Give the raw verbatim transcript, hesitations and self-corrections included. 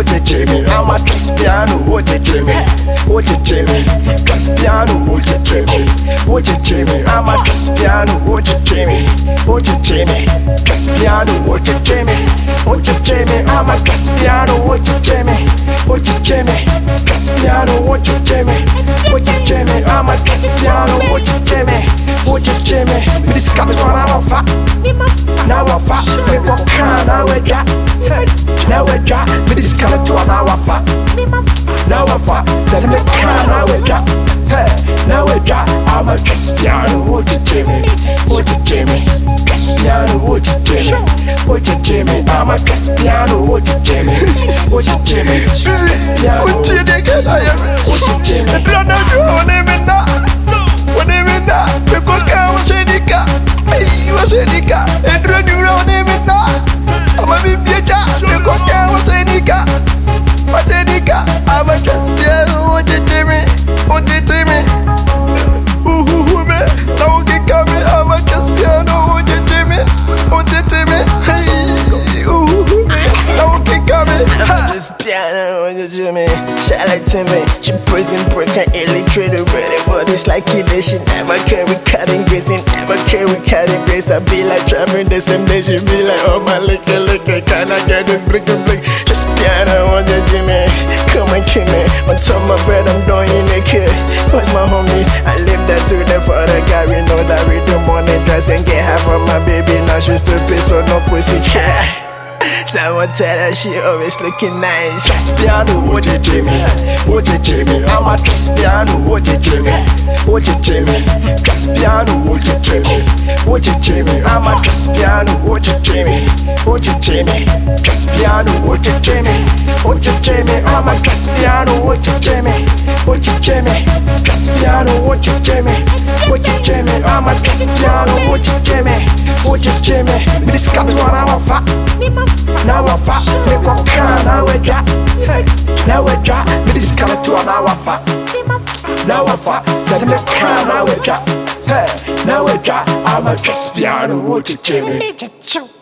Would you Jimmy? I'm a Caspiano, would you Jimmy? Would you Jimmy? Caspiano, would you Jimmy? Would you Jimmy? I'm a Caspiano, would you Jimmy? Would you Jimmy? Caspiano, would you Jimmy? Would you Jimmy? I'm a Caspiano, would you Jimmy? Would you Jimmy? Caspiano, would you Jimmy? Would you Jimmy? I'm a Caspiano, would you Jimmy? Would you Jimmy? Me discover one hour fat. Now I'm fat, say go can now we drop. Now we drop, me discover one hour fat. Now I'm fat, say me can now we drop. Now we drop, I'm a Caspiano, would you Jimmy? Would you Jimmy? Caspiano, would you Jimmy? Would you Jimmy? I'm a Caspiano, would you Jimmy? Would you Jimmy? Caspiano, would you Jimmy? Would you Jimmy? Run out your name in that. What name in that? Because I was a nigga. I was a nigga. And run your name in that. I'm a baby child. Because I was a nigga. Was a nigga. I'm a Caspiano, would you Jimmy? Would you Jimmy? Ooh, ooh, ooh, man. Now you come in. I'm a Caspiano, would you Jimmy? Would you Jimmy? Hey, ooh, ooh, now you come in. I'm a Caspiano, would you Jimmy? Shout out to me. She prison breaker, illiterate, ready, but it's like it is. She never carry cutting grace, and never carry cutting grace. I be like traveling the same day. She be like, oh my liquor, liquor, can I get this brick and brick? Just piano on the Jimmy, come and kill me. On top of my bread, I'm doing it kid. What's my homies? I live that to the father guy. We know that we do money, dress and get half of my baby. Now she's stupid, so no pussy cat. Someone tell her she always looking nice. Caspiano, would you Jimmy? Would you Jimmy? I'm a Caspiano, would you Jimmy? Would you Jimmy? Caspiano, would you Jimmy? Would you Jimmy? I'm a Caspiano, would you Jimmy? Would you Jimmy? Caspiano, would you Jimmy? Would you Jimmy? I'm a Caspiano, would you Jimmy? Would you Jimmy? Caspiano, would you Jimmy? Would you Jimmy? I'm a Caspiano, would you Jimmy? Would you Jimmy? Me discover one hour fat. Now I'm fat, say go can, now we drop. Now we drop, me discover to an hour fat. Now I'm fat, say me can, now we drop. Now we drop, I'm a Caspiano, would you Jimmy?